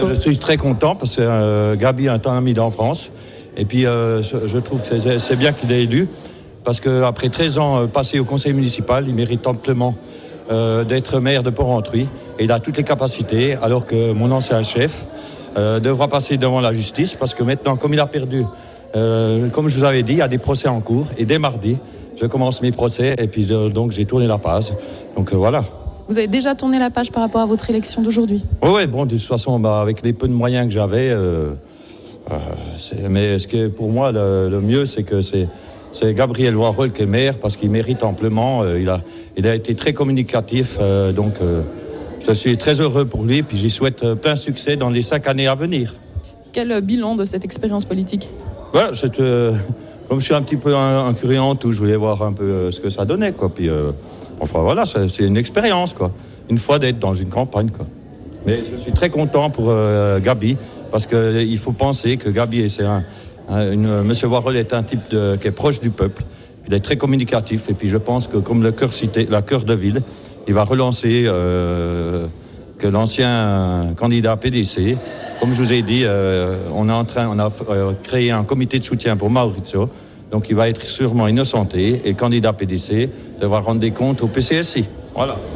Je suis très content parce que Gabi est un ami d'enfance. Et puis, je trouve que c'est bien qu'il ait élu. Parce qu'après 13 ans passés au conseil municipal, il mérite amplement d'être maire de Port-Rentruy. Et il a toutes les capacités, alors que mon ancien chef devra passer devant la justice. Parce que maintenant, comme il a perdu, comme je vous avais dit, il y a des procès en cours. Et dès mardi, je commence mes procès. Et puis, donc, j'ai tourné la page. Donc, voilà. Vous avez déjà tourné la page par rapport à votre élection d'aujourd'hui ? Oui, bon, de toute façon, avec les peu de moyens que j'avais, mais ce qui est pour moi le mieux, c'est que c'est Gabriel Voirol qui est maire, parce qu'il mérite amplement. Il a été très communicatif, donc je suis très heureux pour lui, puis j'y souhaite plein succès dans les 5 années à venir. Quel bilan de cette expérience politique ? Comme je suis un petit peu incurieux en tout, je voulais voir un peu ce que ça donnait, quoi. Puis, enfin voilà, c'est une expérience, quoi. Une fois d'être dans une campagne, quoi. Mais je suis très content pour Gabi, parce qu'il faut penser que Gabi, Monsieur Voirol est un type qui est proche du peuple. Il est très communicatif, et puis je pense que comme la cœur de ville, il va relancer que l'ancien candidat PDC. Comme je vous ai dit, on a créé un comité de soutien pour Maurizio. Donc il va être sûrement innocenté, et le candidat PDC devra rendre des comptes au PCSI. Voilà.